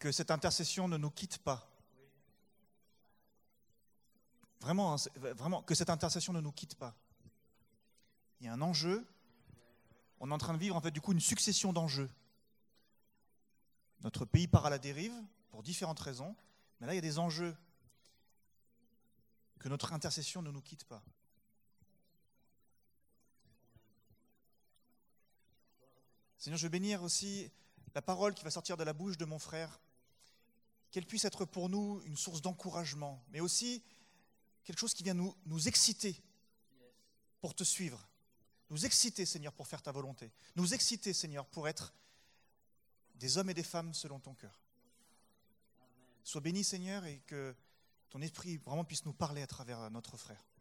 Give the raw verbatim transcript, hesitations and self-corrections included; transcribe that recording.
que cette intercession ne nous quitte pas. Vraiment, vraiment, que cette intercession ne nous quitte pas. Il y a un enjeu. On est en train de vivre en fait du coup une succession d'enjeux. Notre pays part à la dérive pour différentes raisons, mais là il y a des enjeux. Que notre intercession ne nous quitte pas. Seigneur, je veux bénir aussi la parole qui va sortir de la bouche de mon frère, qu'elle puisse être pour nous une source d'encouragement, mais aussi quelque chose qui vient nous, nous exciter pour te suivre. Nous exciter, Seigneur, pour faire ta volonté. Nous exciter, Seigneur, pour être des hommes et des femmes selon ton cœur. Sois béni, Seigneur, et que ton esprit vraiment puisse nous parler à travers notre frère.